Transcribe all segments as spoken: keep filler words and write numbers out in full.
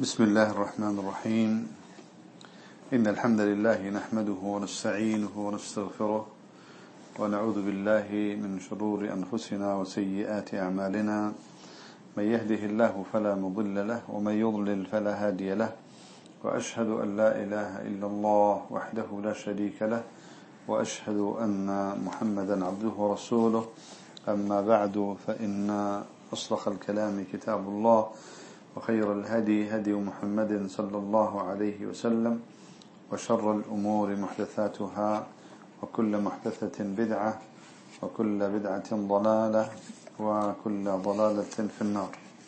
بسم الله الرحمن الرحيم. إن الحمد لله نحمده ونستعينه ونستغفره ونعوذ بالله من شرور أنفسنا وسيئات أعمالنا. من يهده الله فلا مضل له ومن يضلل فلا هادي له، وأشهد أن لا إله إلا الله وحده لا شريك له، وأشهد أن محمدا عبده ورسوله. أما بعد، فإن أصدق الكلام كتاب الله، وخير الهدي هدي محمد صلى الله عليه وسلم، وشر الأمور محدثاتها، وكل محدثة بدعة، وكل بدعة ضلالة، وكل ضلالة في النار.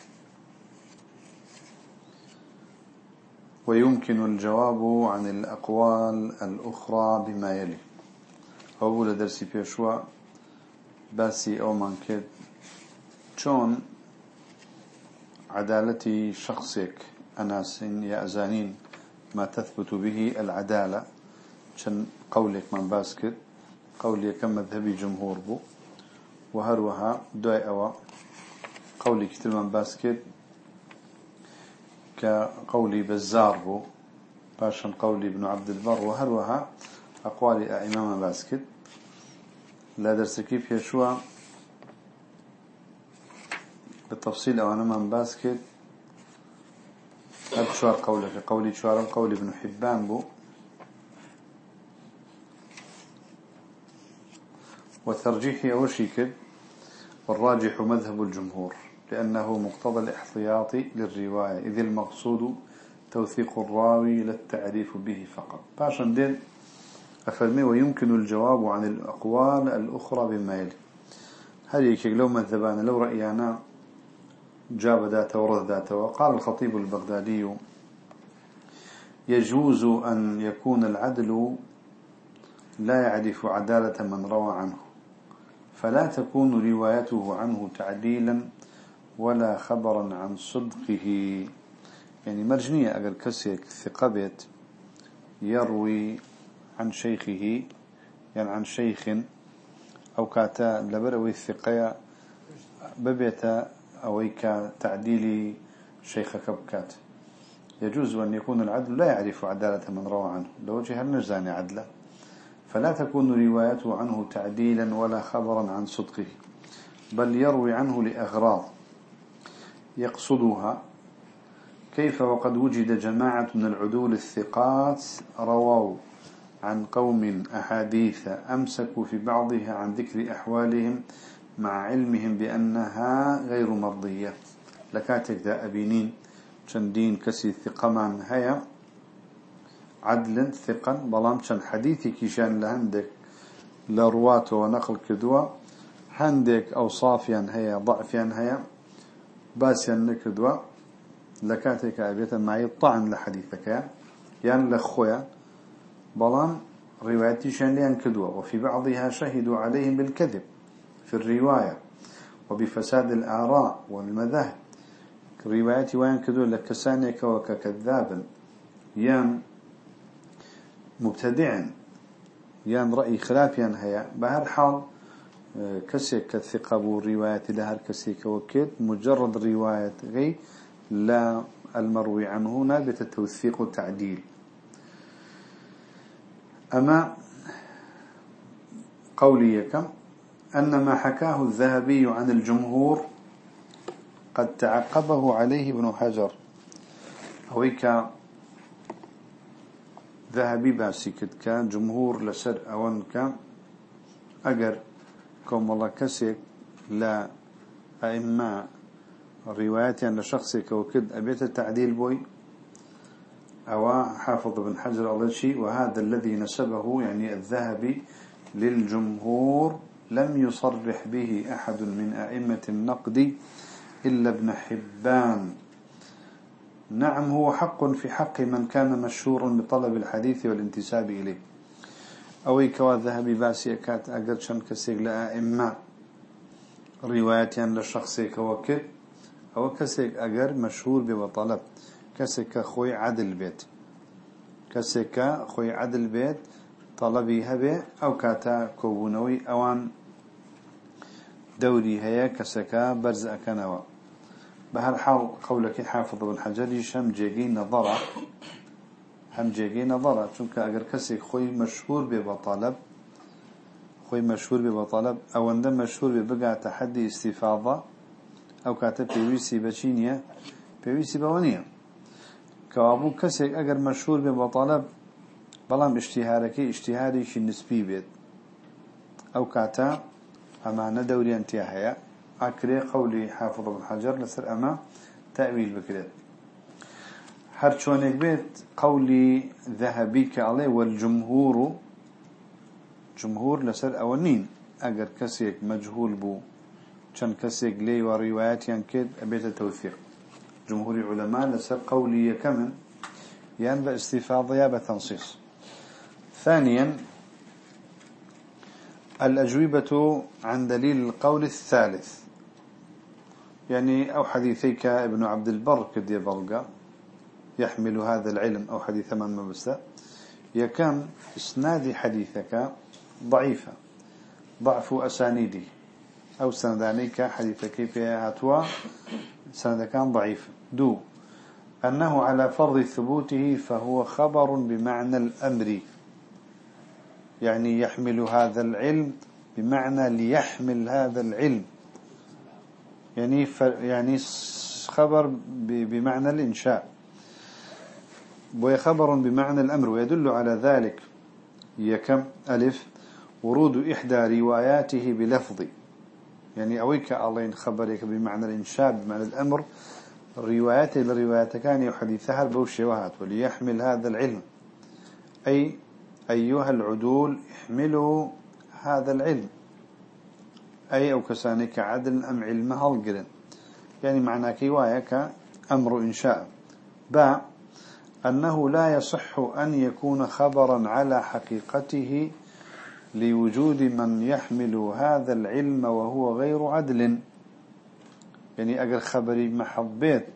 ويمكن الجواب عن الأقوال الأخرى بما يلي. أول درسي بيشوى باسي أو منكد شون عدالة شخصك أناس يا أزانين ما تثبت به العدالة، شن قولك من باسكت قولي كم مذهبي جمهور بو، وهروها دوي أوا قولي كتير من باسكت كقولي بزار بو، باشن قولي ابن عبد البر، وهروها أقوالي أئمام باسكت. لا درس كيف يشوى بالتفصيل أو أنا من باسكت هاد شوار قولك قولي شوار قول ابن حبان بو، وترجيحي أوشيكد والراجح مذهب الجمهور، لأنه مقتضى الاحتياط للرواية، إذ المقصود توثيق الراوي للتعريف به فقط. باشن دين أفرمي ويمكن الجواب عن الأقوال الأخرى بما يلي. هل يكيك لو مذهبان لو رأيانا جاب ذات ورد ذات. وقال الخطيب البغدادي: يجوز أن يكون العدل لا يعرف عدالة من روى عنه، فلا تكون روايته عنه تعديلا ولا خبرا عن صدقه. يعني مرجنية أجر كسيك ثقبت يروي عن شيخه، يعني عن شيخ أو كاتا لبروي الثقية ببيتا أويك تعديل شيخ كبكات. يجوز أن يكون العدل لا يعرف عدالة من روى عنه لوجه النجزان عدله، فلا تكون روايته عنه تعديلا ولا خبرا عن صدقه، بل يروي عنه لأغراض يقصدها. كيف وقد وجد جماعة من العدول الثقات رووا عن قوم أحاديث أمسكوا في بعضها عن ذكر أحوالهم مع علمهم بأنها غير مرضية. لكاتك ذا أبينين شندين كسي ثقمان هيا عدل ثقا، بلام شن حديثي كيشان لهندك لروات ونقل كدوا، هندك أوصافيا هيا ضعفيا هيا باسيا نكدوا. لكاتك أبيتا معي طعن لحديثك يعني لخويا، بلام روايتي شان لين كدوا، وفي بعضها شهدوا عليهم بالكذب في الرواية وبفساد الآراء والمذاهب. روايتي وين كدوا لكسانيك وككذابا، يان مبتدعا، يان رأي خلافيا هيا. بهر حال كسيك كثقة بالرواية لهر كسيك وكيد مجرد رواية غي لا المروي عنه نابت التوثيق والتعديل. أما قولي كم أن ما حكاه الذهبي عن الجمهور قد تعقبه عليه ابن حجر. هويك ذهبي باسكت كان جمهور لسر أوان كان أجر كم والله كسك لا أئمة رواياتي عن شخصك وكد أبيت التعديل بوي أو حافظ ابن حجر الله شيء. وهذا الذي نسبه يعني الذهبي للجمهور لم يصرح به أحد من أئمة النقد إلا ابن حبان. نعم، هو حق في حق من كان مشهور بطلب الحديث والانتساب إليه. أوي كوا الذهبي باسي كات أقر شن كسيق لأئمة رواياتي عن لشخصيك وكد أو كسيق أقر مشهور بطلب كسيك خوي عدل بيت، كسيك خوي عدل بيت طلبي هبه أو كاتا كوبونوي أوان دوري هيا كسكا برز أكنوا. بهالحال قولك حافظ بن حجر هم جيجي نظرة هم جيجي نظرة چونك اگر كسي خوي مشهور ببطالب خوي مشهور ببطالب او اندم مشهور ببقى تحدي استفاضة او كاتب بيويسي بچينية بيويسي بوانية كوابو كسي اگر مشهور ببطالب بلام اشتهارك اشتهاري شي نسبي بيت او كاتا اما ندوري انتهايا اكري قولي حافظ بن حجر لسر اما تأويل بكريت هرچونك بيت قولي ذهبي كالي والجمهور جمهور لسر اولين اگر كسيك مجهول بو چن كسيك لي وروايات ينكد ابيت التوثيق جمهور علماء لسر قولي يكمن ينبى استفاضة يا بتنصيص. ثانيا الأجوبة عن دليل القول الثالث يعني أو حديثيك ابن عبد البر كدي بلغا يحمل هذا العلم أو حديث من مبسة يكن اسناد حديثك ضعيفة ضعف أسانيده أو سندانيك حديثك في هاتوا سند كان ضعيف دو أنه على فرض ثبوته فهو خبر بمعنى الأمر يعني يحمل هذا العلم بمعنى ليحمل هذا العلم يعني يعني خبر بمعنى الإنشاء وخبر بمعنى الأمر ويدل على ذلك يكم ألف ورود إحدى رواياته بلفظ يعني أويك الله خبرك بمعنى الإنشاء بمعنى الأمر رواياته لروايات كان يحدثها البوشيوهات وليحمل هذا العلم أي أيها العدول احملوا هذا العلم أي أو كسانك عدل أم علمها القرن يعني معنى كيوايك أمر إنشاء با أنه لا يصح أن يكون خبرا على حقيقته لوجود من يحمل هذا العلم وهو غير عدل يعني أجر خبري محبيت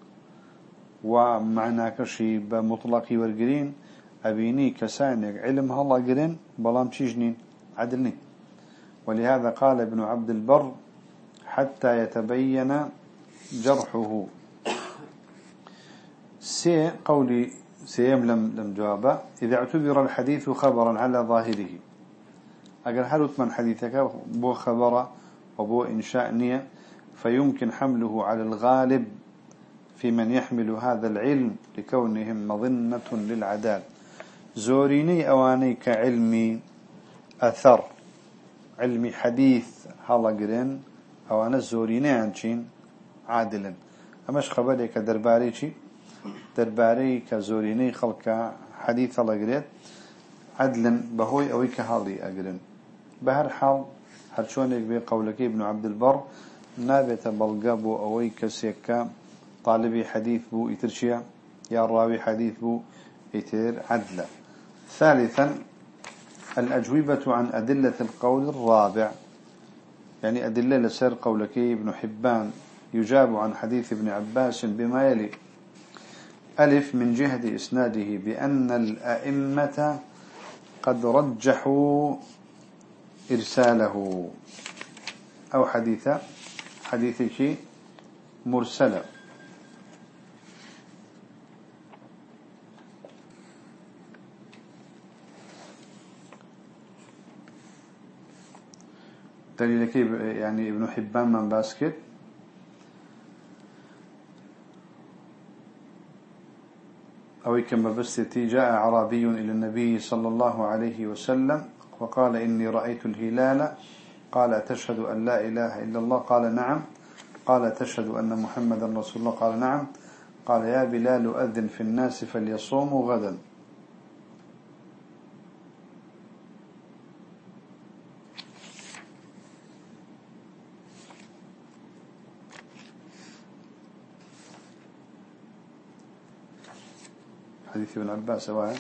ومعناك شيء بمطلق والقرين أبيني كسانك علم الله قرين بلام تشجنين عدلني ولهذا قال ابن عبد البر حتى يتبين جرحه سي قولي سيم لم لم جوابه إذا اعتبر الحديث خبرا على ظاهره أجر هلت من حديثك بو خبر وبو إنشاء نية فيمكن حمله على الغالب في من يحمل هذا العلم لكونهم مظنة للعدال زوريني أواني كعلمي أثر علمي حديث هلا قرن أوانا زوريني عنشين عادلا أماش خبري كدرباري شي درباري كزوريني خلق حديث هلا قرن عدلا بهوي أوي كهالي أقرن بهر حال هرشونك بقولك ابن عبد البر نابت بلقابو أوي كسيكا طالبي حديث بو يترشيا يا راوي حديث بو يتر عدلا. ثالثا الأجوبة عن أدلة القول الرابع يعني أدلة لسر قولك ابن حبان يجاب عن حديث ابن عباس بما يلي ألف من جهة إسناده بأن الأئمة قد رجحوا إرساله أو حديث حديثك مرسلا دليلك يعني ابن حبان من باسكت أو كما بستي جاء أعرابي إلى النبي صلى الله عليه وسلم وقال إني رأيت الهلال قال تشهد أن لا إله إلا الله قال نعم قال تشهد أن محمدا رسول الله قال نعم قال يا بلال أذن في الناس فليصوموا غدا حديث ابن عباس واحد.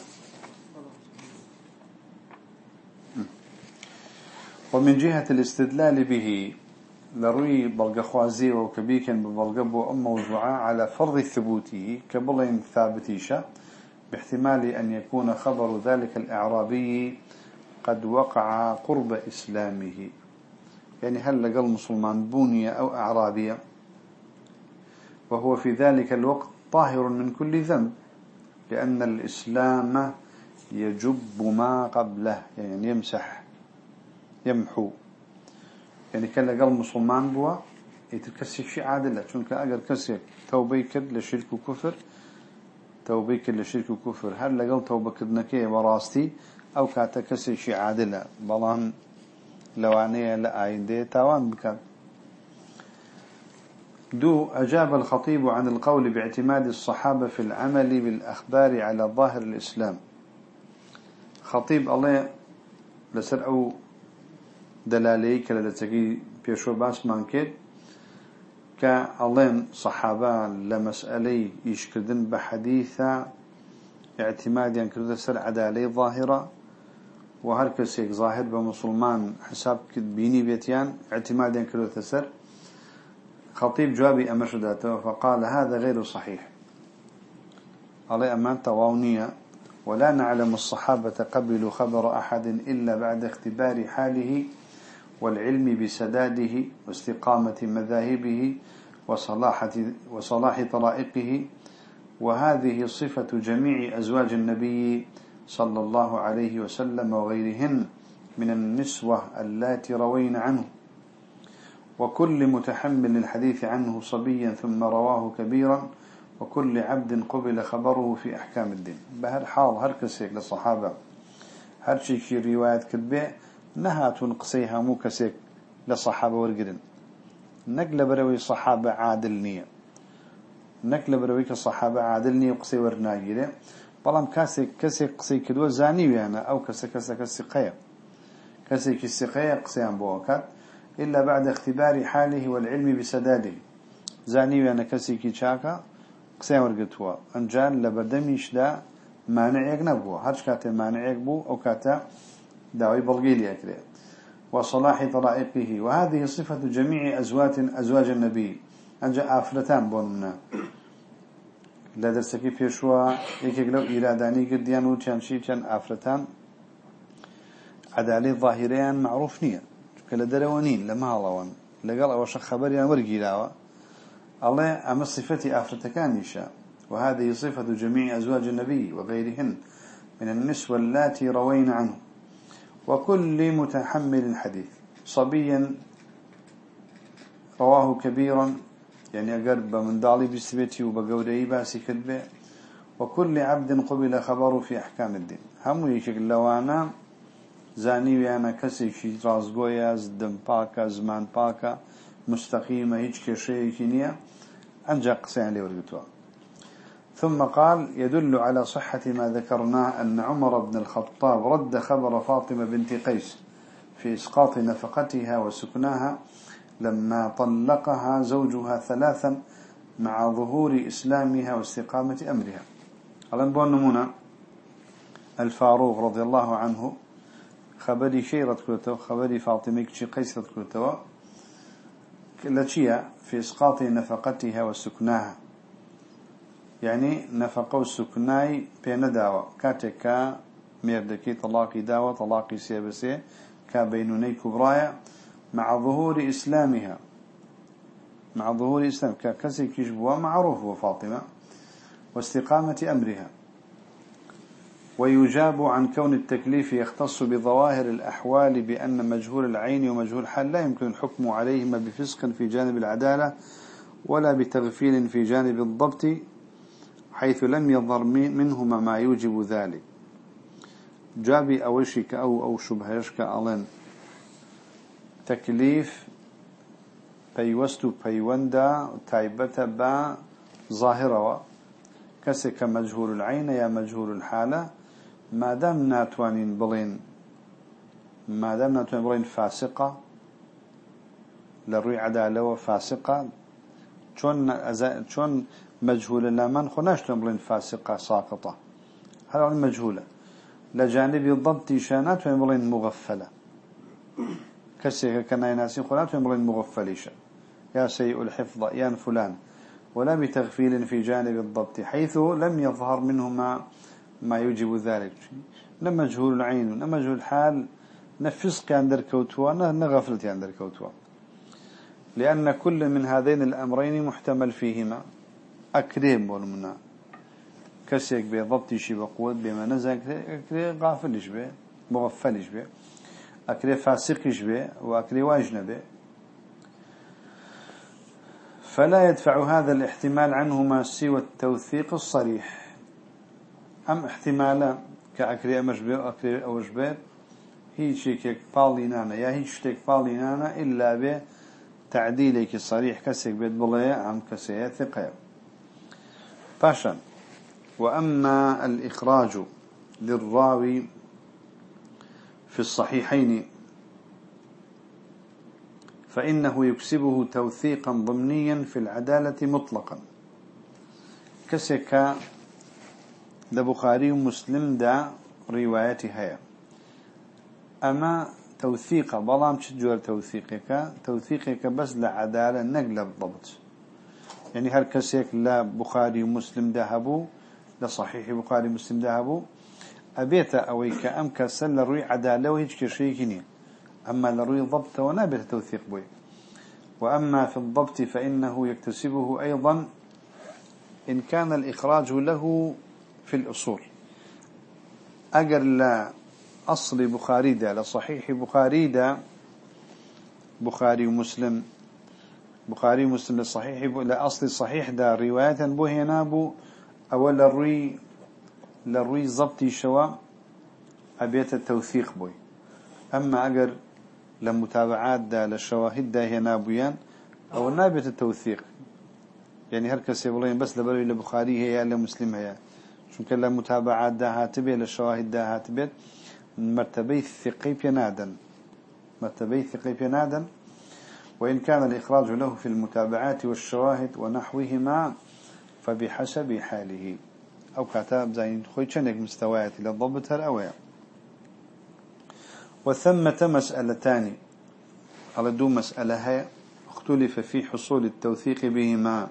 ومن جهة الاستدلال به لروي بلغخوازي وكبيكا ببلغبو أم موضوعا على فرض ثبوته كبلين ثابتيشا باحتمال أن يكون خبر ذلك الإعرابي قد وقع قرب إسلامه يعني هل لقى المسلمان بونية أو أعرابية وهو في ذلك الوقت طاهر من كل ذنب، لأن الإسلام يجب ما قبله، يعني يمسح يمحو. يعني كان لقل مسلمان بوا يتكسي شيء عادلة، چونك أجر كسي توبة كد لشرك وكفر، توبة كد لشرك وكفر، هل لقل توبة كدنكيه وراستي أو كاتكسي شيء عادلة، بلان لوانية لأين دي تاوان بكات. دو أجاب الخطيب عن القول باعتماد الصحابة في العمل بالأخبار على ظاهر الإسلام. خطيب الله لسرعو دلالي كلا لتكي بيشو باس مانكيد كالله صحابة لمسألة يشكدن بحديثة اعتماد ينكرد سر عدالي ظاهرة، وهركسيك ظاهر بمسلمان حساب كدبيني بيتيان اعتماد ينكرد سر. خطيب جوابي أمشداته فقال هذا غير صحيح، علي أمان تواونية، ولا نعلم الصحابة قبلوا خبر أحد إلا بعد اختبار حاله والعلم بسداده واستقامة مذاهبه وصلاح, وصلاح طرائقه، وهذه صفة جميع أزواج النبي صلى الله عليه وسلم وغيرهن من النسوة اللاتي روين عنه، وكل متحمل الحديث عنه صبيا ثم رواه كبيرا، وكل عبد قبل خبره في أحكام الدين. بهر حال هر كسيك للصحابة هر شيء رواية كتبه نهات نقصيها مو كسيك للصحابة ورقرن، نقل بروي صحابة عادل نية، نقل بروي كصحابة عادل نية قصي ورناجرة، بلام كاسيك كسيك قصي كدوه زاني ويانا أو كسي كسي كسي قيا كسي كسي قيا قصيان بوكات إلا بعد اختبار حاله والعلم بسداده. زاني ويانا كسي كي شاكا قسيان ورقتوا انجان لبردميش دا مانع يقنبوا هرش كاتا مانع يقبو او كاتا داوي بلغيلي اكري، وصلاح طرائقه، وهذه صفة جميع أزواج أزواج النبي. انجا آفرتان بوننا لدرسكي بيشوا يكيك لو إراداني قديان وچان شيچان آفرتان عدالي ظاهريان معروف نية كلا دروانين لما هلاوان لقال اوش خبريان ورقيلاوا الله أما صفتي آفرتكان يشاء. وهذه صفة جميع أزواج النبي وغيرهن من النسوة اللاتي روين عنه، وكل متحمل الحديث صبيا رواه كبيرا، يعني أقرب من دالي بسبتي وبقودي باسي كذبه، وكل عبد قبل خبره في أحكام الدين. هم يشكل لوانا زاني ويانا كسي شي رازقويا زدن باكا زمان باكا مستقيمة هيج كشيء كنية أنجا قصيان لورقتوا. ثم قال يدل على صحة ما ذكرناه أن عمر بن الخطاب رد خبر فاطمة بنت قيس في إسقاط نفقتها وسكناها لما طلقها زوجها ثلاثا مع ظهور إسلامها واستقامة أمرها. قال نبون نمونا الفاروق رضي الله عنه خبري شيرة كلته خبري فاطمة قيس كلته لتشيا في إسقاط نفقتها وسكناها، يعني نفقه السكناي بين داوة كاتكا ميردكي طلاقي داوة طلاقي سيبسي كبينوني كبرايا مع ظهور إسلامها، مع ظهور إسلام ككسي كشبوا معروف وفاطمة واستقامة أمرها. ويجاب عن كون التكليف يختص بظواهر الأحوال بأن مجهول العين ومجهول الحال لا يمكن الحكم عليهما بفسق في جانب العدالة ولا بتغفيل في جانب الضبط، حيث لم يظهر منهما ما يوجب ذلك. جابي أوشك أو أو شبهشك ألين تكليف بيوستو بيوندا تايبة با ظاهرة كسك مجهول العين يا مجهول الحالة، ما دام ناتوانين بلين ما دام ناتوانين بلين فاسقة للروي عدالة وفاسقة شون شون مجهولة لمن خناشتون بلين فاسقة ساقطة هذا المجهولة لجانب الضبط شانات بلين مغفلة كسيك كنا يناسين خنات بلين مغفليشة يا سيء الحفظ يا فلان، ولا بتغفيل في جانب الضبط حيث لم يظهر منهما ما يوجب ذلك، نما مجهول العين نما مجهول الحال نفسق عند الكوتوا نغفلت عند الكوتوا، لأن كل من هذين الأمرين محتمل فيهما أكريم والمنا كسيك بي ضبطي شي بقوة بما نزل أكري غافلش بي مغفلش بي أكري فاسقش بي وأكري واجنة بي فلا يدفع هذا الاحتمال عنهما سوى التوثيق الصريح. أم احتمالا كأكري أمش بي وأكري أوش بي هي شيك بالينانا يا هي شيك بالينانا إلا به تعديلك الصريح كسيك بيت بلايا عم كسيه ثقة. باشا وأما الإخراج للراوي في الصحيحين فإنه يكسبه توثيقا ضمنيا في العدالة مطلقا كسيك لبخاري ومسلم دا روايتها أما توثيق بلام تشجور توثيقك توثيقك بس لعدالة نقل الضبط يعني هل كسيك لا بخاري ومسلم ذهبوا لصحيح بخاري ومسلم ذهبوا أبيت أويك أم كسل لروي عدالة وهيج كشيكني أما لروي ضبط ونابت توثيق بوي. وأما في الضبط فإنه يكتسبه أيضا إن كان الإخراج له في الأصول أجر لا أصل بخاري دا لصحيح بخاري دا بخاري ومسلم بخاري ومسلم للصحيح لا أصل الصحيح دا رواية بو هنا بو أول الروي للروي ضبطي شوا أبيت التوثيق بوي. أما أجر لمتابعات دا للشواهد دا هنا بويان أو نابت التوثيق يعني هركس يقولين بس لبروي لبخاري هي لمسلم هي شو كلا متابعات دا هاتبه للشواهد دا هاتبه مرتبي الثقي بينادا مرتبي الثقي بينادا. وإن كان الإخراج له في المتابعات والشواهد ونحوهما فبحسب حاله أو كتاب زين خوي شنك مستويات للضبط الأوية. وثمة مسألتان على دو مسألة هي اختلف في حصول التوثيق بهما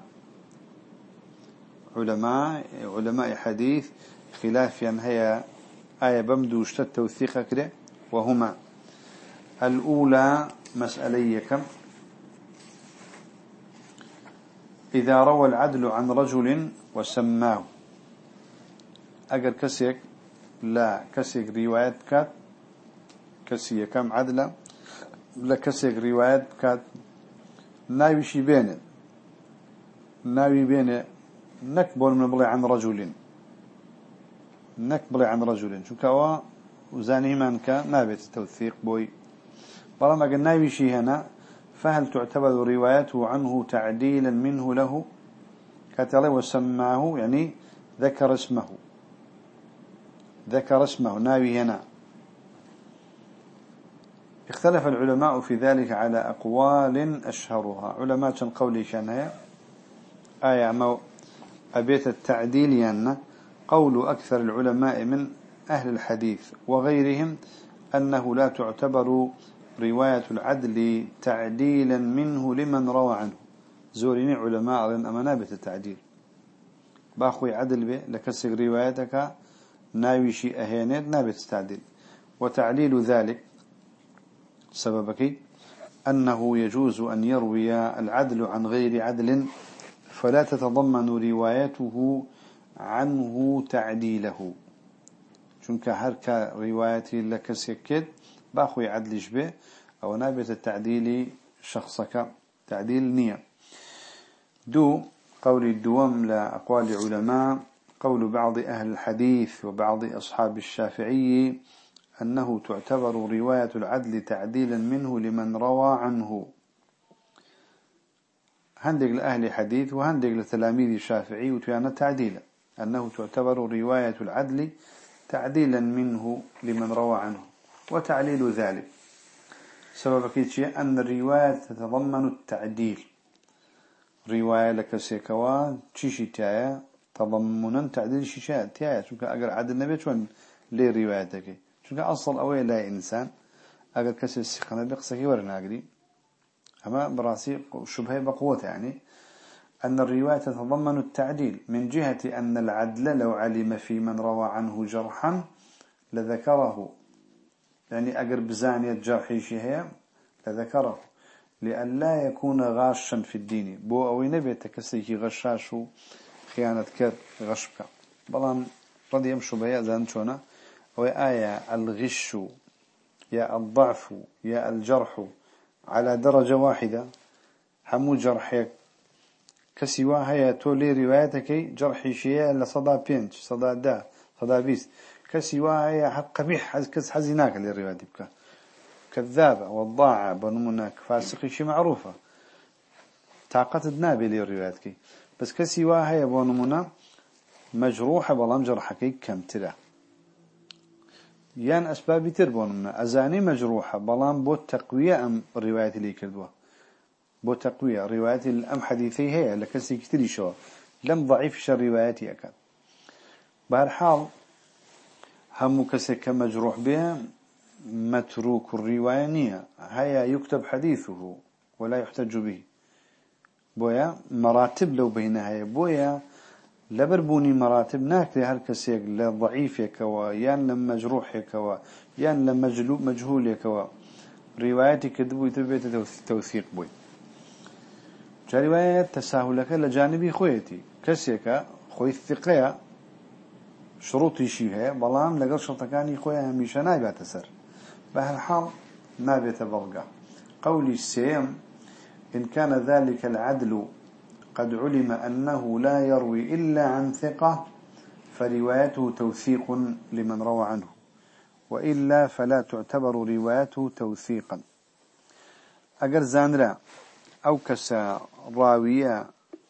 علماء علماء حديث خلافا هي آية بمدوشت التوثيق كده وهما الأولى مسألية كم إذا روى العدل عن رجل وسماه أجر كسيك لا كسيك روايات كات كسيك كم عدلة لا كسيك روايات كات ناوي شي بينه ناوي بينه نكبر من بلي عن رجل نكبر عن رجل شو كوا وزاني من كان نابت التوثيق بوي طالما قلنا ناوي شي هنا فهل تعتبر روايته عنه تعديلا منه له كتله وسماه يعني ذكر اسمه ذكر اسمه ناوي هنا. اختلف العلماء في ذلك على أقوال أشهرها علماء قولي شانها آية ما أبيت التعديل يعني قول أكثر العلماء من أهل الحديث وغيرهم أنه لا تعتبر رواية العدل تعديلا منه لمن روى عنه زورين علماء أمنابة التعديل باخوي عدل به لكسر روايتك ناويشي أهينيت نابت التعديل. وتعليل ذلك سببك أنه يجوز أن يروي العدل عن غير عدل فلا تتضمن روايته عنه تعديله شنك هركا روايتي لك سكت باخوي عدلش به أو نابت التعديل شخصك تعديل نية. دو قول الدوام لأقوال علماء قول بعض أهل الحديث وبعض أصحاب الشافعي أنه تعتبر رواية العدل تعديلا منه لمن روى عنه هندق لأهل حديث وهندق لتلاميذ الشافعي وتيانا تعديلا أنه تعتبر رواية العدل تعديلا منه لمن روى عنه. وتعليل ذلك سبب كيتشي أن الرواية تتضمن التعديل رواية لك سيكوا تشيشي تايا تضمنا تعديل شيشات تايا شوك أقر عدل نبي شون ليه روايتك شوك أصل أوي لا إنسان أقر كسر السخنة بقصكي ورنا أقري أما براسي شبهة بقوة يعني أن الرواية تتضمن التعديل من جهة أن العدل لو علم في من روى عنه جرحا لذكره يعني أقر بزانية جرحي شيء لذكره لأن لا يكون غاشا في الدين بو أو نبي تكسيكي غشاش خيانة كر غشبك بلان رضي يمشوا بيا زانشونا وآية الغش يا الضعف يا الجرح على درجة واحدة همو جرحك كسوا هي تولي روايتك جرحي شيء لصدى بينش صدى دا صدى بيس كسوا هي حق قبيح كس حزيناك للرواية بك كذابة والضاعة بنمونك فاسقي شي معروفة تعقد نابي للروايتك بس كسوا هي بنمونا مجروحة بلام جرحك كم ترى يان أسباب تربوننا أزاني مجروحة بلام بو تقوية أم الرواية اللي كذبوها بو تقوية رواية الأم حديثي هي لكسي كتري شو لم ضعيف شر رواياتي أكاد بهالحال هم كسي كمجروح بها متروك الرواية نية هيا يكتب حديثه ولا يحتج به بويا مراتب لو بينها بويا لبربوني مراتب ناكري هالكسيك لضعيف يكوا يان لم مجروح يكوا يان لم مجهول يكوا روايتي كذبوا يتبيت توثيق بوي رواية تساهلك لجانبي خويتي كسيك خوي الثقية شروطي شيها بلام لقل شرطكاني خويا هميشا نايبا تسر بهالحال ما بيتبلغ قولي السيم إن كان ذلك العدل قد علم أنه لا يروي إلا عن ثقة فروايته توثيق لمن روى عنه وإلا فلا تعتبر روايته توثيقا أجر زانرا أو كسا راوية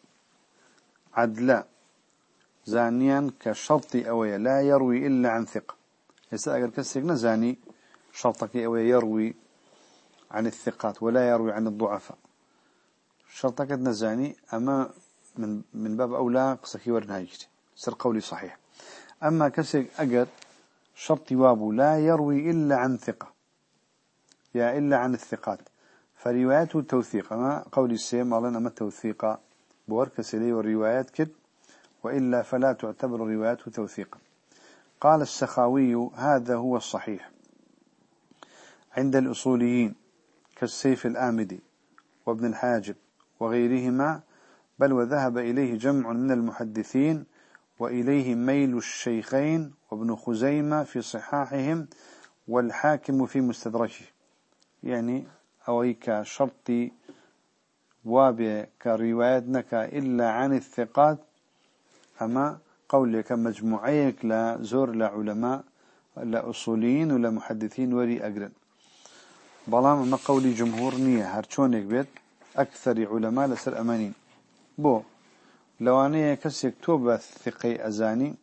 عدلا زانيا كشرط أوي لا يروي إلا عن ثقة يسا أجر كسيقنا زاني شرطك أوي يروي عن الثقات ولا يروي عن الضعفاء شرطك نزاني أما من من باب أولى قصكي ورنهايجتي سر قولي صحيح أما كسيق أجر شرط وابو لا يروي إلا عن ثقة يا إلا عن الثقات فروايته توثيق أما قولي السيم أعلن أما التوثيق بوركس إليه والروايات كد وإلا فلا تعتبر روايته توثيقا قال السخاوي هذا هو الصحيح عند الأصوليين كالسيف الآمدي وابن الحاجب وغيرهما بل وذهب إليه جمع من المحدثين وإليه ميل الشيخين وابن خزيمة في صحاحهم والحاكم في مستدركه يعني أويك شرطي وابع كروايتنك إلا عن الثقات أما قولك مجموعيك لا زور لا علماء لا أصوليين ولا محدثين وري أقرن بلام ما قولي جمهور نية هرشونك بيت أكثر علماء لسر أمانين بو لو أنا كسيك توبة ثقي أزاني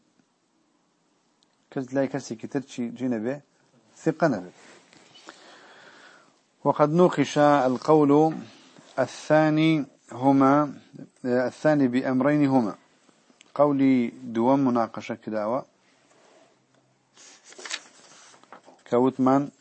كز لا كسي كترشي جنبه ثقة نبه وقد نوقش القول الثاني هما الثاني بأمرين هما قولي دوام مناقشة كداوة كوتمان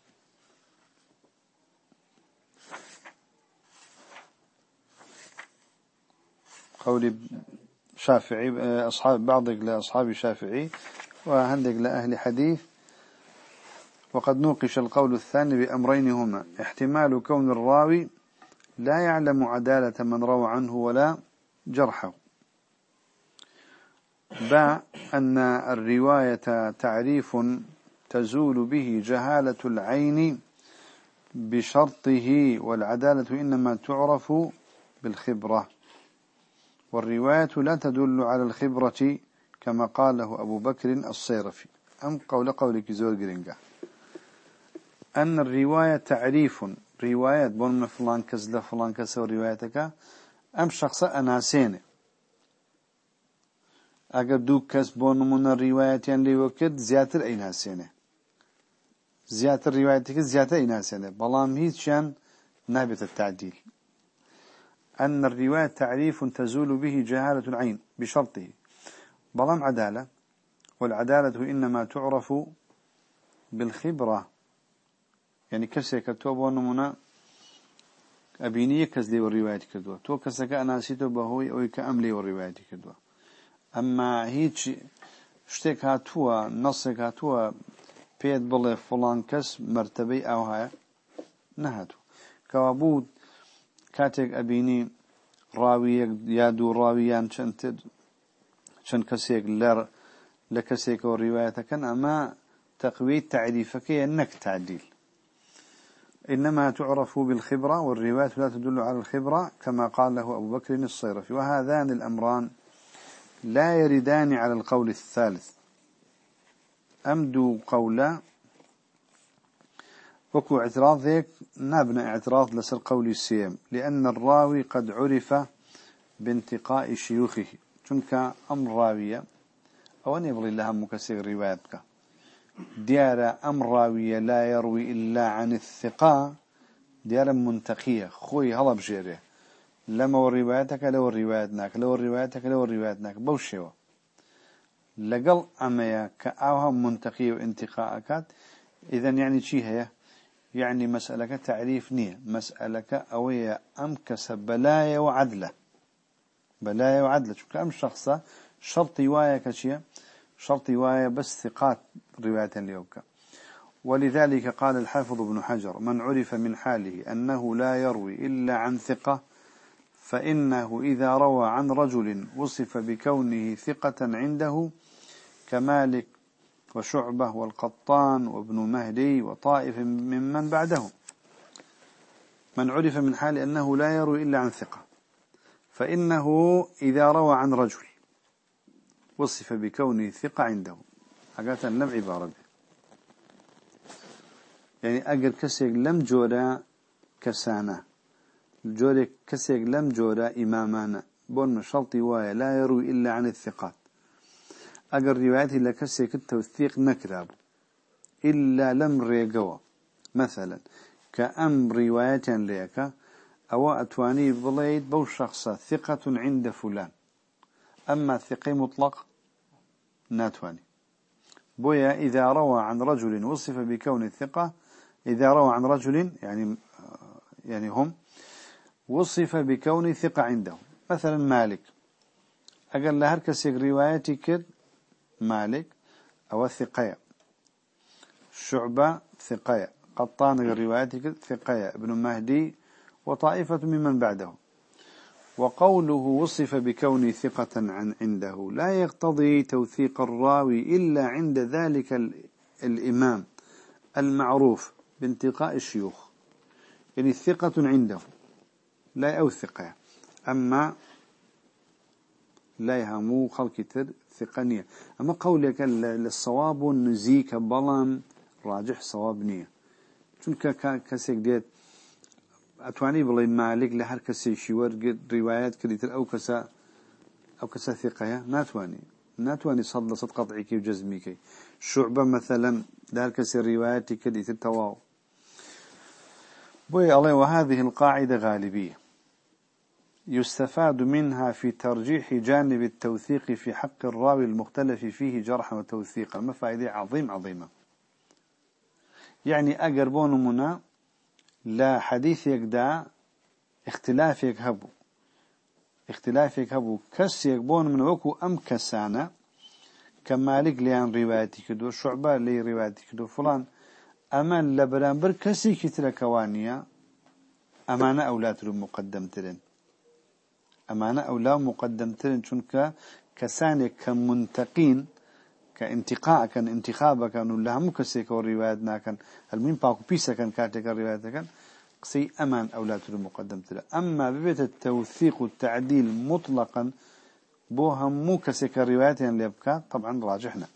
قولي شافعي أصحاب بعضك لأصحاب الشافعي وهندك لأهل حديث وقد نوقش القول الثاني بأمرين هما احتمال كون الراوي لا يعلم عدالة من روى عنه ولا جرحه باء أن الرواية تعريف تزول به جهالة العين بشرطه والعدالة إنما تعرف بالخبرة والرواية لا تدل على الخبرة كما قاله أبو بكر الصيرفي أم قول قولك زور جرينجا أن الرواية تعريف رواية بون من فلان كز لفلان كز وروايتك أم شخص أناسين أجر دوك كز بون من الرواية يعني وكد زيادة أيناسين زيادة روايتك زيادة أيناسين بلام هيتشان نابت التعديل أن الرواية تعريف تزول به جهالة العين بشرطه بلام عدالة والعدالة إنما تعرف بالخبرة يعني كسيك توبوا نمنا أبينية كزلي والرواية كدوا تو كسك أناسيته بهوي أو كأملي والرواية كدوا أما هيتش اشتك هاتوا نصك هاتوا بيد بالله فلان كس مرتبي أو هاي نهاتوا كوابود كاتك أبيني راوي يادو راويان شنتد شن كسيك لر لكسيك وروايتك أما تقوية تعريفك أنك تعديل إنما تعرف بالخبرة والرواية لا تدل على الخبرة كما قال له أبو بكر الصيرفي وهذان الأمران لا يردان على القول الثالث أمدوا قولا وكو اعتراضك نبنى اعتراض لسر قول السيم لأن الراوي قد عرف بانتقاء شيوخه تنك أمر راوية أو أن يبغي لها مكسر روايتك ديار أمر راوية لا يروي إلا عن الثقة ديار منتقية خوي هلا بجيره لما وروايتك لو روايتناك لو روايتك لو روايتناك بوشيوه لقل أميا كأوها منتقية وانتقاءكات إذن يعني شي هي يعني مسألة تعريف نية مسألة أوية أمكس بلايا وعدلة بلايا وعدلة شو كأم شخصة شرط رواية كشيء شرط رواية بس ثقات رواية ليوكا ولذلك قال الحافظ ابن حجر من عرف من حاله أنه لا يروي إلا عن ثقة فإنه إذا روى عن رجل وصف بكونه ثقة عنده كمالك وشعبة والقطان وابن مهدي وطائف ممن بعدهم من عرف من حال أنه لا يروي إلا عن ثقة فإنه إذا روى عن رجل وصف بكونه ثقة عنده حقات لم عبارة يعني أجر كسيق لم جورا كسانا جورا كسيق لم جورا إمامانا بون شرطي وايا لا يروي إلا عن الثقات أجر رواياتي لكسيق التوثيق نكراب إلا لم ريقوا مثلا كأم رواية ليك أو أتواني بليد بو شخص ثقة عند فلان أما ثقي مطلق ناتواني بويا إذا روى عن رجل وصف بكون الثقة إذا روى عن رجل يعني يعني هم وصف بكون ثقة عنده مثلا مالك أقل لهر كسيق روايتي كد مالك أو ثقية شعبة ثقية قطان روايتي كد ثقية ابن مهدي وطائفة ممن بعده وقوله وصف بكون ثقة عن عنده لا يقتضي توثيق الراوي إلا عند ذلك الإمام المعروف بانتقاء الشيوخ يعني ثقة عنده لا أوثقه أما لا يهمو خلق تر ثقانية أما قولك للصواب نزيك بلان راجح صواب نية چونك كسيك ديت أتواني بلين مالك لهر كسي شوار روايات كديتر أو كسا أو كسا ثقة ناتواني ناتواني صد لصد قطعيك وجزميك شعبة مثلا لهر كسي روايات كديتر تواو بوي الله وهذه القاعدة غالبية يستفاد منها في ترجيح جانب التوثيق في حق الراوي المختلف فيه جرحا وتوثيقا ما فائدة عظيم عظيمة يعني أقربون منا لا حديث يقدع اختلاف يكهبو اختلاف يكهبو كس يكبون من وكو أم كسانا كمالك ليان روايتي كدو شعبة لي روايتي كدو فلان أمان لبرانبر كسي كتر كوانيا أمانة أولاد مقدم ترين أمانة أولاد مقدم ترين شنك كساني كمنتقين كانتقاء كان انتخابا كانوا لهم كسيك والرواياتنا كان المهم باكو بيسا كان كاتك الروايات كان قصي أمان أولاد المقدم تلا أما ببيت التوثيق والتعديل مطلقا بوهم مو كسيك الروايات اللي يبكى طبعا راجحنا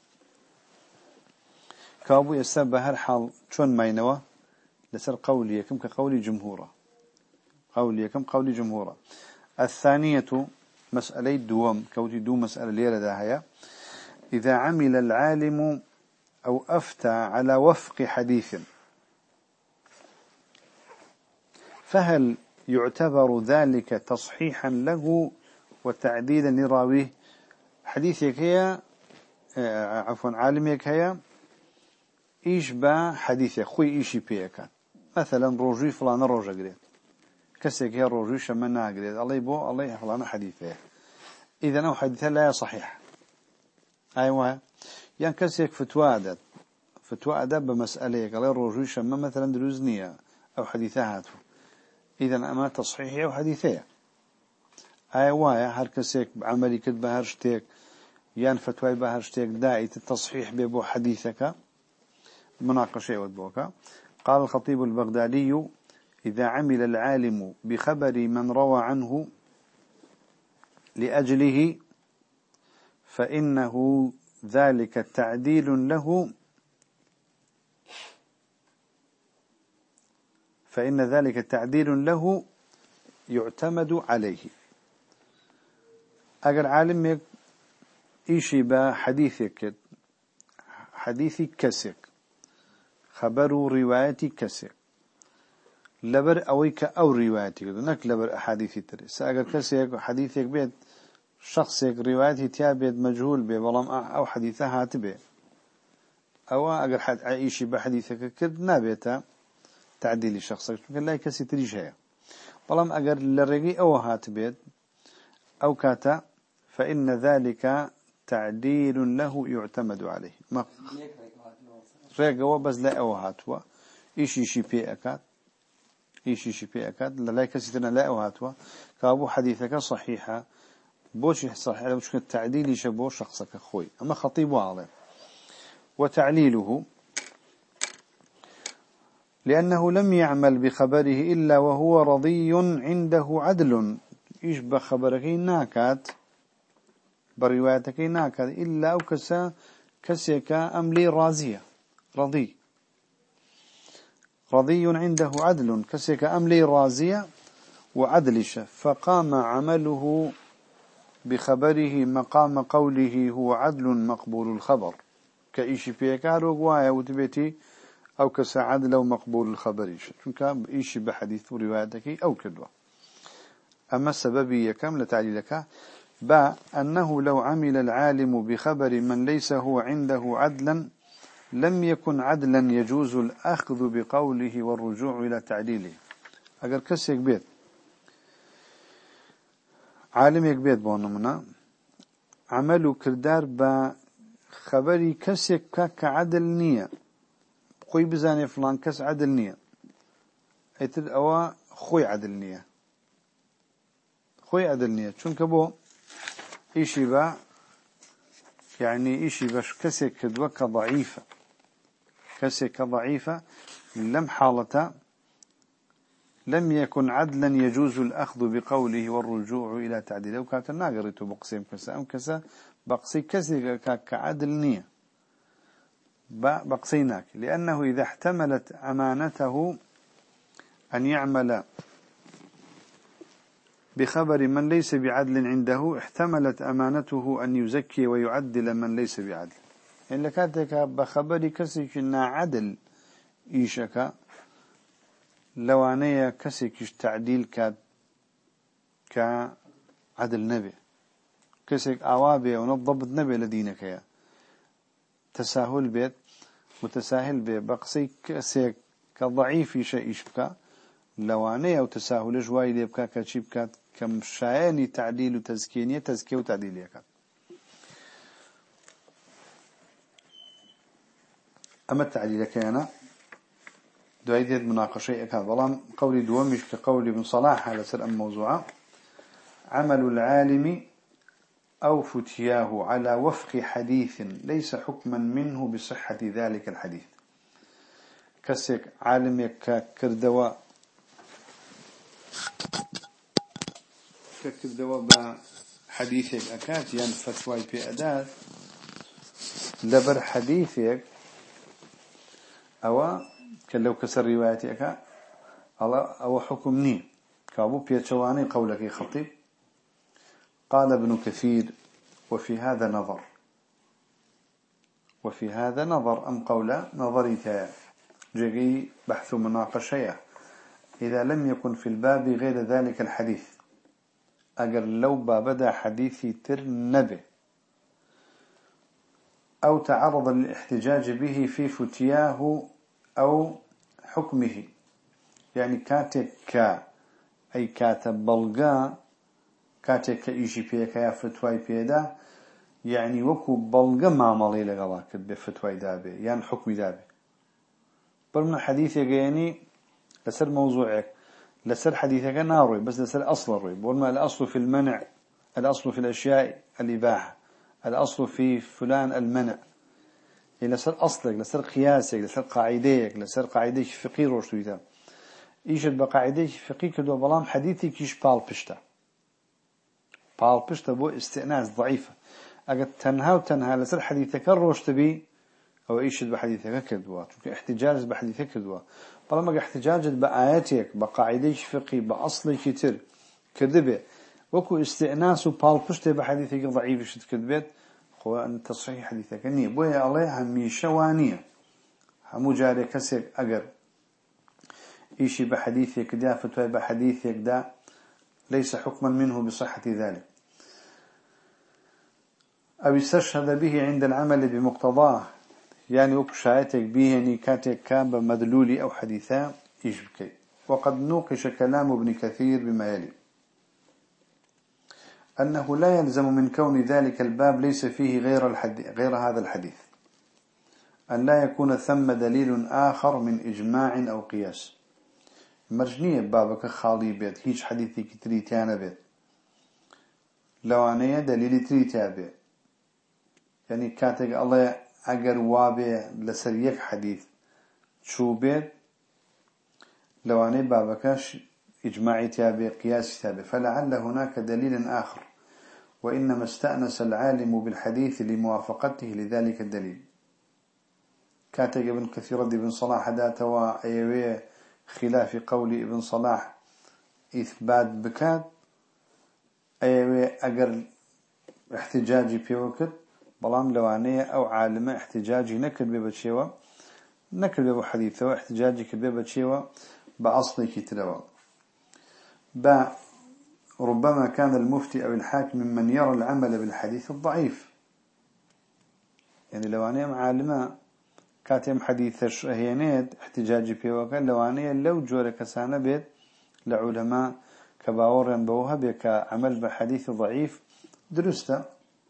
كابو يستبه هالحال شون ماينوا لسر قولي كم كقولي جمهورة قولي كم قولي جمهورة الثانية مسألة دوام كوتي دو مسألة ليرة داهية إذا عمل العالم أو أفتى على وفق حديث فهل يعتبر ذلك تصحيحا له وتعديلا لراويه حديثك هي عفوا عالمك هي إيش با حديثك خوي إيشي بيك مثلا روجي فلان روجا قريت كسيك هي روجي شمنا قريت الله يبو الله فلان حديثه إذا نو حديثه لا صحيح أيوة يعني كسيك فتوى أدب فتوى أدب بمسألة قال الرجوع شما مثلا دروزنية أو حديثاته إذا أما تصحيحية أو حديثية أيوة هر كسيك بعملي كتب هرشتك يان فتوى بهرشتك داعي التصحيح ببو حديثك مناقشة ودبوك. قال الخطيب البغدادي: إذا عمل العالم بخبر من روى عنه لأجله فإنه ذلك تعديل له فإن ذلك تعديل له يعتمد عليه. أجر عالم إيشي با حديثك حديثي كسك خبر روايتي كسك لبر أويك أو روايتي نك لبر أحاديثي تري سأجر كسك حديثك بيت شخصك روايتي تابيت مجهول به ولم أو حديثها تبه أو أجر حد إيشي بحديثك كد نابته تعديل شخصك لكن لا يكسي تريش هي ولم أجر للرجي أو هاتبيت أو كاتا فإن ذلك تعديل له يعتمد عليه. ما رجوا بس لا أو هاتوا إيش إيشي بي أكاد إيش إيشي بي أكاد لا يكسيتنا لا أو هاتوا كابو حديثك صحيحة بوش صحيح لو شكل التعديل يشبه شخصك أخوي. أما خطيب واضح وتعليله لأنه لم يعمل بخبره إلا وهو رضي عنده عدل يشبه خبرك ناكات بروايتك ناكات إلا أو كسا كسيك أملي رازية رضي رضي عنده عدل كسيك أملي رازية وعدلش فقام عمله بخبره مقام قوله هو عدل مقبول الخبر كإيش بيكار وقوايا وتبيتي أو كسعد لو مقبول الخبر شنك إيش بحديث روايتك أو كدوة. أما السببية كم لتعليلك با أنه لو عمل العالم بخبر من ليس هو عنده عدلا لم يكن عدلا يجوز الأخذ بقوله والرجوع إلى تعديله. أقر كسيك بيت عالم يكبيت بونمنا عملوا كردار بخبري كسيك كعدل نية خوي بزاني فلان كس عدل نية ايتر اوا خوي عدل نية خوي عدل نية چون كبو ايشي با يعني ايشي باش كسيك كدوك ضعيفة كسيك ضعيفة لم حالته لم يكن عدلا يجوز الأخذ بقوله والرجوع إلى تعديله. وكانت الناقرته بقسيم كسا أم كسا بقسي كسي كعدل نية بقسيناك لأنه إذا احتملت أمانته أن يعمل بخبر من ليس بعدل عنده احتملت أمانته أن يزكي ويعدل من ليس بعدل. إن لكاتك بخبر كسي كنا عدل إيشك لوانية كسيكش تعديل كاد كعدل نبي كسيك أوابي ونضبط نبي لدينك يا تساهل بيت متساهل بيت بقسي كسيك كضعيف شيء يشبك لوانية وتساهل جواي ليبكا كشبكات كمشايني تعديل وتزكينية تزكية وتعديل يكاد. أما التعديل كيانا دعيدة مناقشة أكاد ظلام قولي دوامش كقول ابن صلاح على سر أم موضوعة عمل العالم أو فتياه على وفق حديث ليس حكما منه بصحة ذلك الحديث. كسك عالم يكردوا كردوا بحديثك أكاد يعني فتوى بأداة لبر حديثك أو كلو كسر روايتك أو حكمني كابو بيتشواني قولك خطيب. قال ابن كثير وفي هذا نظر وفي هذا نظر أم قول نظري جري بحث مناقشة إذا لم يكن في الباب غير ذلك الحديث أجر لو بابدا حديثي تر نبي أو تعرض للاحتجاج به في فتياه أو حكمه يعني كاتك كا أي كاتب بلغا كاتك إيجي بيك يا فتوى بيدا يعني وكو بلغا معاملي لغلاك بفتوى دابي يعني حكم دابي برمنا حديث يعني لسر موضوعك لسر حديثك ناروي بس لسر أصل الروي برمنا الأصل في المنع الأصل في الأشياء الإباحة الأصل في فلان المنع إلى سر أصلك لسر قياسك لسر قاعديك لسر قاعديك فقيه روشتويتا إيشد بقاعديك فقيه كدو بلام حديثي كيش بال بشتا بال بشتا بو استئناس ضعيفة أقد تنها وتنها لسر حديثك الروشتبي أو إيشد بحديثك كدوا احتجاج بحديثك كدوا بلام احتجاج بآياتك بقاعديك فقيه بأصلك كتير كذبه وكو استئناس وبال بشتا بحديثك ضعيف شد كذبت هو أن تصحيح حديثك نية بويا الله همي شوانية همو جاري كسيك أقر إيشي بحديثك دا فتوى بحديثك دا ليس حكما منه بصحة ذلك أو استشهد به عند العمل بمقتضاه يعني وكشايتك به نيكاتك كان بمدلولي أو حديثا يشبكي وقد نوقش كلام ابن كثير بما يلي أنه لا يلزم من كون ذلك الباب ليس فيه غير, الحديث غير هذا الحديث أن لا يكون ثم دليل آخر من إجماع أو قياس مرجنية بابك خالي بيت هيش حديثي كتريتيانا بيت لو أنا دليل تريتيا بيت يعني كاتك الله أقر وابي لسريك حديث شو بيت لو أنا بابكاش إجماعي تابع قياسي تابع فلعل هناك دليل آخر وإنما استأنس العالم بالحديث لموافقته لذلك الدليل كاتب ابن كثير ابن صلاح داته وأيوه خلاف قول ابن صلاح إثبات بكات أيوه أقر احتجاجي في وقت بلام لوانية أو عالمة احتجاجي نكد ببتشيوة نكد بحديثه واحتجاجي كببتشيوة بأصلي كتلوه با ربما كان المفتي أو الحاكم ممن يرى العمل بالحديث الضعيف يعني لو أنا معلمة كاتم حديث الشهينات احتجاجي فيه وكان لو أنا لو جورك سانة بيت لعلماء كباور ينبوها بك عمل بحديث ضعيف درسته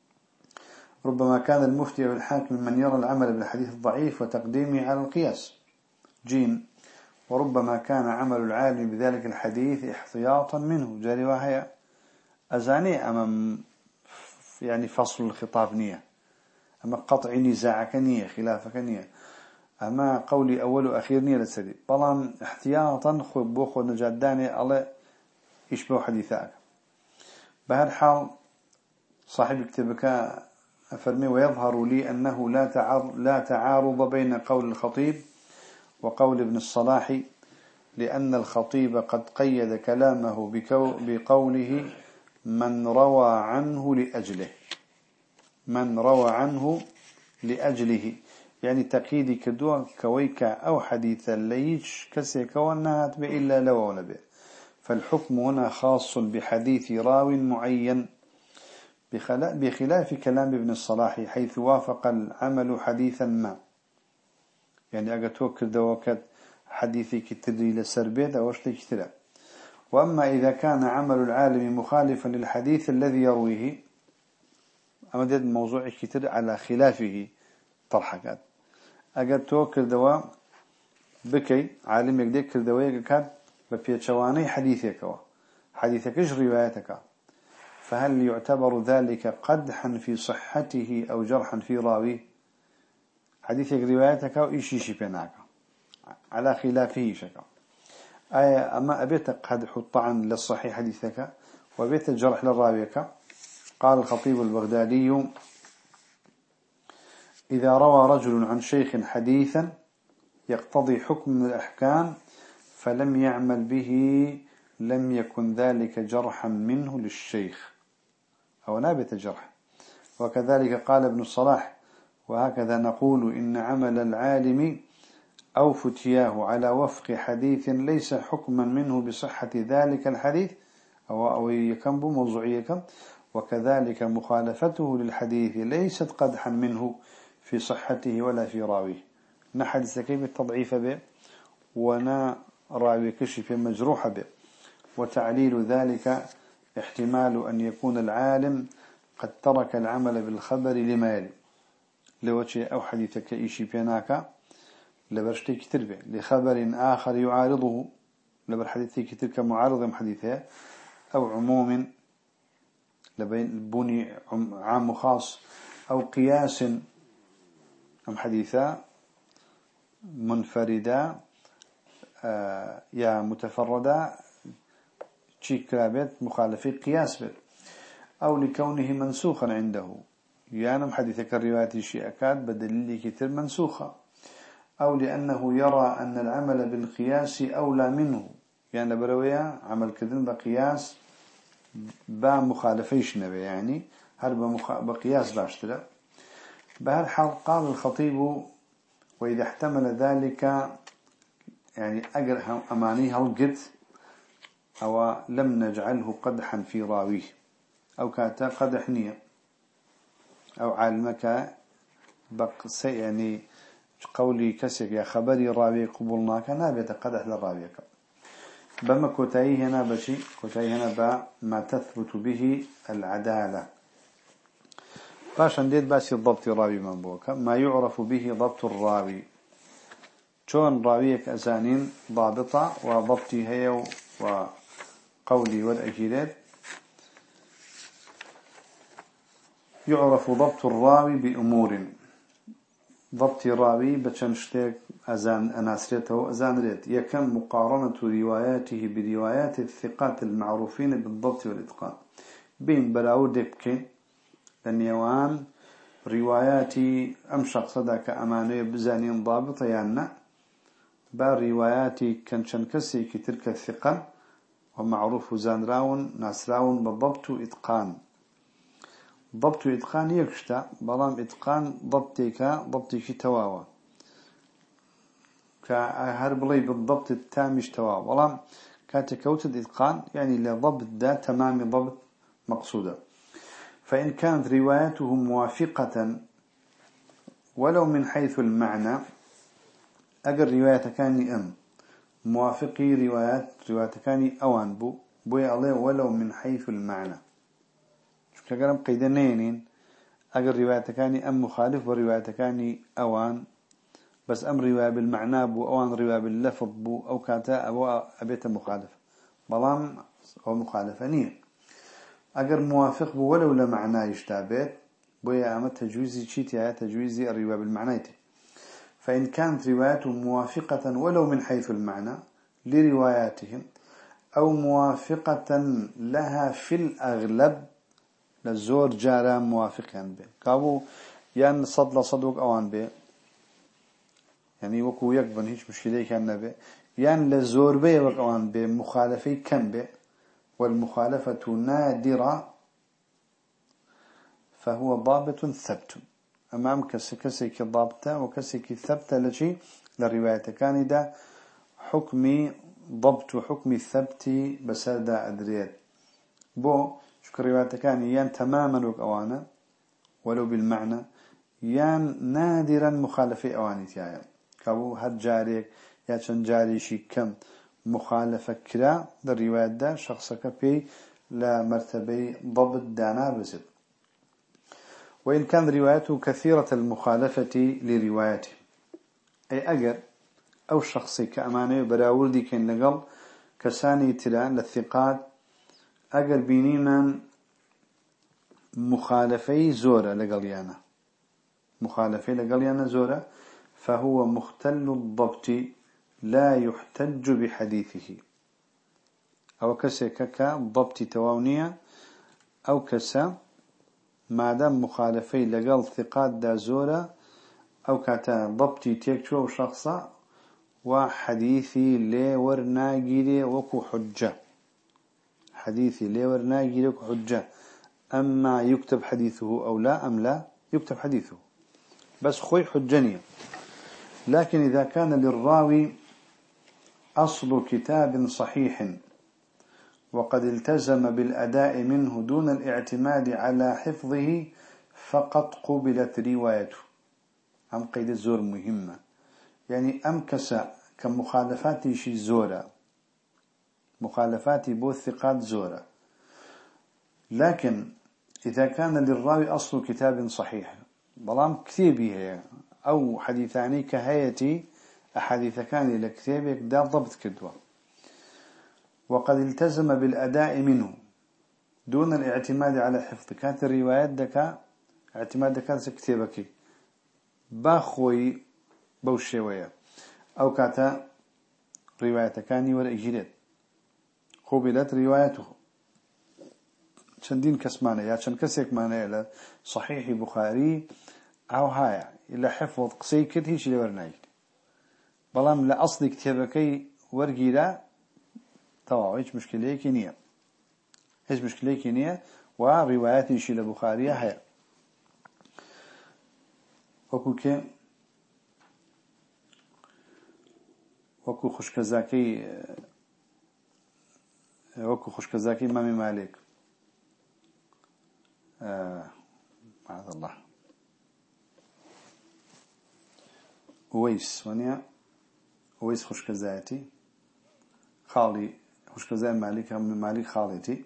ربما كان المفتي أو الحاكم ممن يرى العمل بالحديث الضعيف وتقديمه على القياس جيم وربما كان عمل العالم بذلك الحديث احتياطا منه جاري وهي أزاني أمام يعني فصل الخطاب نية أما قطع نزاعك نية خلافك نية أما قولي أول وأخير نية للسديد بلان احتياطا خب بوخو نجداني الله يشبه حديثك بهالحال صاحب كتابك أفرمي ويظهر لي أنه لا تعارض, لا تعارض بين قول الخطيب وقول ابن الصلاح لأن الخطيب قد قيد كلامه بقوله من روى عنه لأجله من روى عنه لأجله يعني تقييد كدوة كويك أو حديثا ليش كسيك والنهات بإلا لو نبي فالحكم هنا خاص بحديث راو معين بخلاف كلام ابن الصلاح حيث وافق العمل حديثا ما يعني أجا توكل دوكت حديثي كتري للسربيت أو أشتي كتلا وأما إذا كان عمل العالم مخالفا للحديث الذي يرويه أمدد الموضوع كتر على خلافه طرحكات أجا توكل دوا بكي عالم يقدر دواء كات ببيتشواني حديثك حديثك إيش روايتك فهل يعتبر ذلك قدحا في صحته أو جرحا في راويه حديثك روايتك وإيش يشي بيناك على خلافه شكا أي أما أبيت قدح الطعن للصحيح حديثك وأبيت الجرح للراويك قال الخطيب البغدادي إذا روى رجل عن شيخ حديثا يقتضي حكم من الأحكام فلم يعمل به لم يكن ذلك جرحا منه للشيخ أو نابت الجرح وكذلك قال ابن الصلاح وهكذا نقول إن عمل العالم أو فتياه على وفق حديث ليس حكما منه بصحة ذلك الحديث أو أو يكنب موضوعية وكذلك مخالفته للحديث ليست قدحا منه في صحته ولا في راويه نحد سكيب التضعيف به ونا راوي كشف مجروح به وتعليل ذلك احتمال أن يكون العالم قد ترك العمل بالخبر لما يلي لوجه أو حديثك إيشي بيناك لبرشتي كتير به لخبر آخر يعارضه لبر حديثي كتير كمعارض حديثه أو عموم لبين بني عام وخاص أو قياس أم حديثا منفردة آه يا متفردة شي كلابت مخالفي قياس بت أو لكونه منسوخا عنده يعني حديثك الرواية شيء أكاد بدليل كتير منسوخة أو لأنه يرى أن العمل بالقياس أولى منه يعني بروية عمل كذن بقياس با مخالفيش نبي يعني هل بقياس باشترى بهالحال قال الخطيب وإذا احتمل ذلك يعني أجر أمانيه القد أو لم نجعله قدحا في راويه أو كاتا قدح نية أو علمك بق يعني قولي كسك يا خبري راوي قبولناك نابت قدح للراويك بما كتاي هنا بشي كتاي هنا با ما تثبت به العدالة فاشن ديت باسي الضبط راوي من بوك ما يعرف به ضبط الراوي شون راويك أزانين ضابطة وضبطي هي وقولي والأجيلات يعرف ضبط الراوي بأمور ضبط الراوي بتشنشتك أزان أناسرته أزان ريت يكم مقارنة رواياته بروايات الثقات المعروفين بالضبط والإتقان بين بلاود دبكي لنيوان رواياتي أم شخص ذاك أمانية بزانين ضابطة يعني با رواياتي كنشنكسي كتلك الثقة ومعروف زان راون ناس راون بالضبط وإتقان ضبط إتقان يكشتا بلام إتقان ضبطك ضبطك تواوا كهربلي بالضبط التامش تواوا بلام كاتكوتد إتقان يعني لضبط دا تمام ضبط مقصودة فإن كانت روايته موافقة ولو من حيث المعنى أجر رواية كاني أم موافقي روايات رواية كاني أوان بو بوي عليه ولو من حيث المعنى كلام قيدنين أجر رواية كاني أم مخالف ورواية كاني أوان بس أم رواية بالمعنى بو أوان رواية باللفظ بو أو كاتا أو أبيت مخالف بلام أو مخالفانية أجر موافق بو ولو لمعنى يشتابت بويا أما تجويزي شيتها تجويزي الرواية بالمعنى فإن كانت روايته موافقة ولو من حيث المعنى لرواياتهم أو موافقة لها في الأغلب للزور جارا موافقا به قابو يعني صد لصدوك أوان به يعني وكو يقبن هيش مشكلة كان به يعني للزور به وكوان به مخالفي كم به والمخالفة نادرة فهو ضابط ثبت أمام كسكسك ضابطة وكسك ثبت لشي للرواية كان ده حكمي ضبط حكمي الثبت بسادة أدريات بو شكر رواية كان يان تماما وكوانا ولو بالمعنى يان نادرا مخالفي أواني تيايا كابو هاد جاريك يا چن جاري شي كم مخالفة كرا للرواية ده شخصك بي لمرتبة ضبط دانا بزد وإن كان روايته كثيرة المخالفة لروايته أي أجر أو شخصي كأمانة براولدي كان لقل كساني تلان للثقات أجر بيني من مخالفي زورة لقليانا مخالفي لقليانا زورة فهو مختل الضبط لا يحتج بحديثه أو كسا كك ضبط تواونية أو كسا ما دام مخالفي لقل ثقات دا زورة أو كاتا ضبطي تيكتو شخصا وحديثي لي ورناجيري وكو حجة حديثي لي ورناجيري وكو حجة أما يكتب حديثه أو لا أم لا يكتب حديثه بس خوي حجنية لكن إذا كان للراوي أصل كتاب صحيح وقد التزم بالأداء منه دون الاعتماد على حفظه فقد قبلت روايته أم قيد الزور مهمة يعني أمكس كمخالفاتي شي زورة مخالفاتي بو الثقات زورة لكن إذا كان للراوي أصل كتاب صحيح بلام كتابي هي أو حديثاني كهيتي أحاديث كان لكتابك دا ضبط كدوة وقد التزم بالأداء منه دون الاعتماد على حفظ كانت الروايات دكا اعتماد كانت كتابك باخوي بوشوية أو كاتا رواية كاني ولا إجريت قبلت روايته شندين كسمانة يا شن كسيك مانة إلى صحيح بخاري أو هاي إلى حفظ قصي كده هيش لورناي بلام لأصل كتابك ورقي لا طبعا هيش مشكلة كنية هيش مشكلة كنية وروايات يشيل البخاري هاي وكوك وكو خشكزاكي وكو خشكزاكي إمام مالك آه معاذ الله ويس ونيا ويس خشكزاتي خالي خشكزاي مالك هم مالك خالتي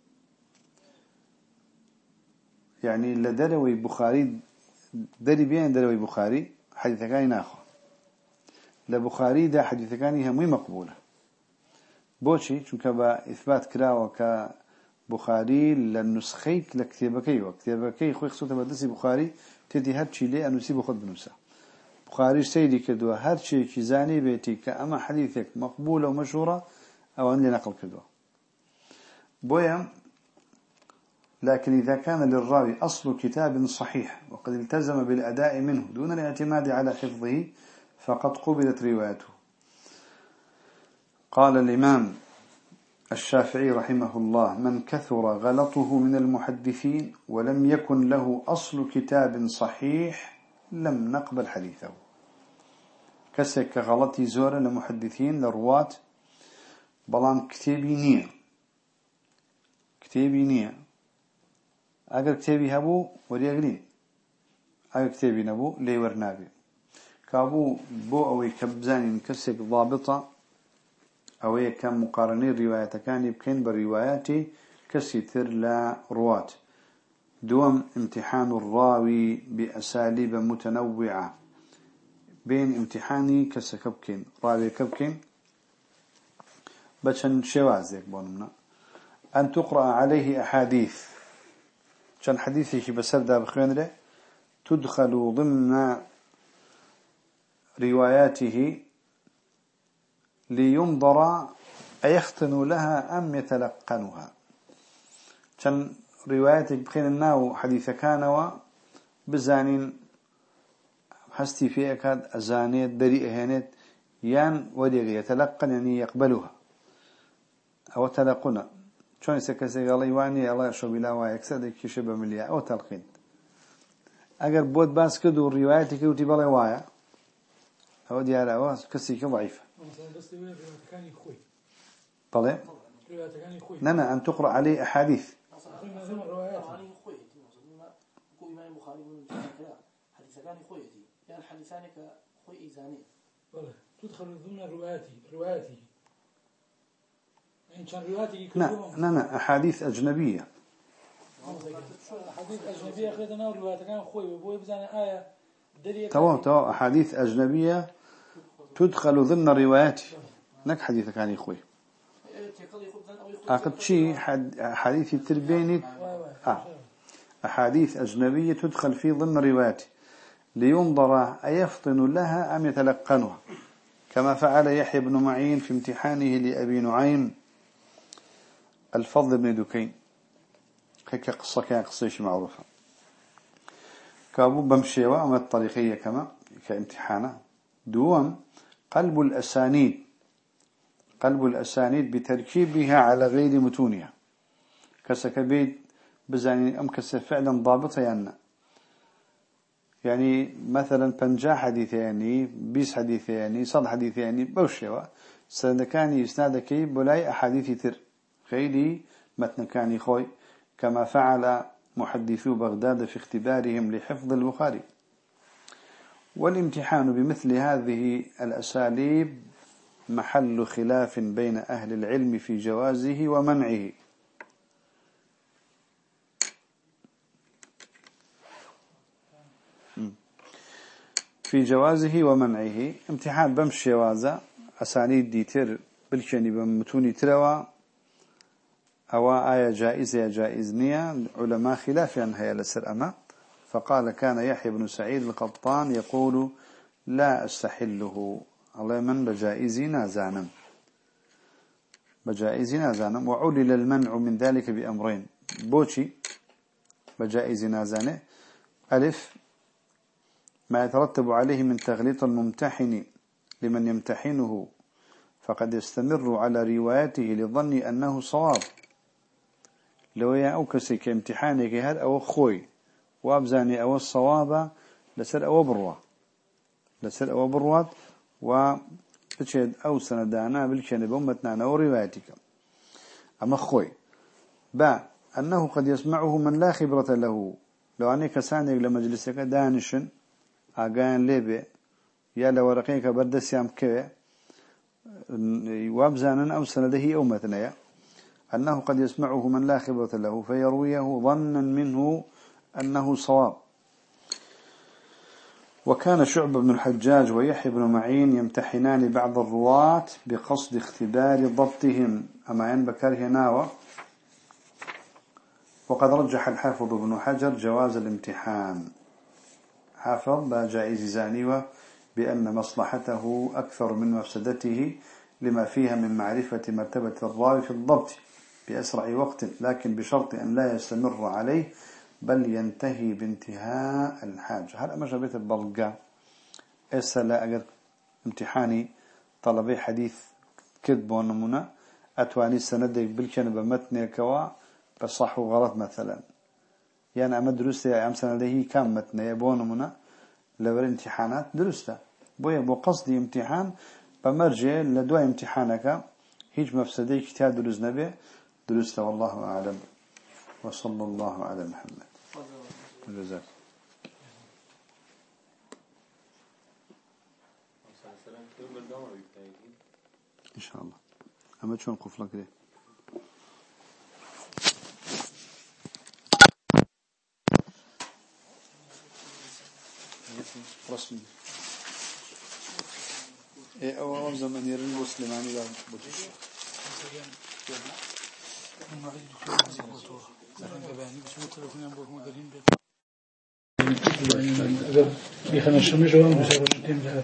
يعني لدروي بخاري دري بين دروي بخاري حديث كان ناخذ لبخاري ده حديث كان هم مقبولة بوشي چونك با إثبات كراوة كبخاري للنسخيك لكتابكي وكتابكي خوي خصوصا بدسي بخاري تدي هرشي لي أنسي بخد بنوسا بخاري سيدي كدوا هرشي كيزاني بيتي كأما حديثك مقبولة ومشهورة أو أن نقل كدوا بويا لكن إذا كان للراوي أصل كتاب صحيح وقد التزم بالأداء منه دون الاعتماد على حفظه فقد قبلت روايته. قال الإمام الشافعي رحمه الله: من كثر غلطه من المحدثين ولم يكن له أصل كتاب صحيح لم نقبل حديثه. كسك غلطي زورا لمحدثين لرواة بلان كتابي نية كتابي نية أقل كتابي هبو وليقلين أقل كتابي نبو ليور نابي كابو بو أو كبزاني كسك ضابطة أو كان مقارنين رواية كان يبكين بالروايات كستر لا رواة دوم امتحان الراوي بأساليب متنوعة بين امتحاني كسكبكين راوي كبكين بشن شوازيك بونمنا أن تقرأ عليه أحاديث كان حديثي بسرد بخير له تدخل ضمن رواياته لينظر أيختن لها أم يتلقنها. كان رواياتك بخير الناو حديث كان وبزانين حستي فيه أكاد أزانيت دريء هانت يان وديغ يتلقن يعني يقبلها أو تلقنا شون يسكسي قال يواني الله شو بلا ويكسد كشب مليا أو تلقين أجر بود باس كدو رواياتك وتي بلا وايا أو ديار أو كسي ضعيف. طلع ننا أن تقرأ عليه أحاديث تدخل ضمن رواياتي رواياتي إن كان رواياتي لا لا أحاديث أجنبية أحاديث أجنبية خذنا رواياتي كان خوي وبوي بزنا آية دليل تمام تمام أحاديث أجنبية تدخل ضمن رواياتي نك حديث كان يخوي أخذ شيء حد حديث التربيني آه أحاديث أجنبية تدخل في ضمن رواياتي لينظر أيفطن لها أم يتلقنها كما فعل يحيى بن معين في امتحانه لأبي نعيم الفضل بن دكين هيك قصة كان قصيش معروفة كابو بمشيوة أما الطريقية كما كامتحانة دوم قلب الأسانيد قلب الأسانيد بتركيبها على غير متونها كسكبيد بزاني أم كس فعلا ضابطة يعني يعني مثلا بنجاح حديثيني بيس حديثيني صد حديثيني بوشيوة سندكاني يسنادك بلاي أحاديث تر خيلي متنكاني خوي كما فعل محدثو بغداد في اختبارهم لحفظ البخاري. والامتحان بمثل هذه الأساليب محل خلاف بين أهل العلم في جوازه ومنعه. في جوازه ومنعه امتحان بمشي وازا أسانيد ديتر بالكني بمتوني تروا أو آية جائزة جائز نية علماء خلاف عنها يا لسر أما. فقال كان يحيى بن سعيد القطان يقول لا أستحله الله من بجائزي نازانا بجائزي نازانا. وعلل المنع من ذلك بأمرين بوشي بجائزي نازانا. ألف ما يترتب عليه من تغليط الممتحن لمن يمتحنه فقد يستمر على روايته لظن أنه صواب لو يا أو كسي كامتحانك هذا أو خوي وأبزاني أو الصواب لسر أو بروات لسر أو بروات وبتشهد أو سندانا بالكنب أمتنا أو روايتك أما خوي با أنه قد يسمعه من لا خبرة له لو أنك سانيك لمجلسك دانشن أغان ليبي يا لورقيك بردس يام كوي وابزانا أو سنده أو مثنيا أنه قد يسمعه من لا خبرة له فيرويه ظنا منه أنه صواب. وكان شعبة بن الحجاج ويحيى بن معين يمتحنان بعض الرواة بقصد اختبار ضبطهم أما ينبكر هنا. وقد رجح الحافظ بن حجر جواز الامتحان حافظ لا جائز زانيوة بأن مصلحته أكثر من مفسدته لما فيها من معرفة مرتبة الراوي في الضبط بأسرع وقت لكن بشرط أن لا يستمر عليه بل ينتهي بانتهاء الحاجة. هل أما جابت البلقاء إسلا أجر امتحاني طلبي حديث كذب ونمنا أتواني سندك بالكنبة متني كوا بصح وغلط مثلا يعني أما درسته يا أم سنده كم متني يبونمنا لو الامتحانات درسته بويا بو قصدي امتحان بمرجع لدواء امتحانك هيج مفسدي كتاب دروز نبي درسته والله أعلم. وصلى الله على محمد. جزاك إن شاء الله. أما شو نقف لك ليه رسمي إيه أو أو زمن يرن مسلماني لا بتوش في خمس شمس جوان بسبب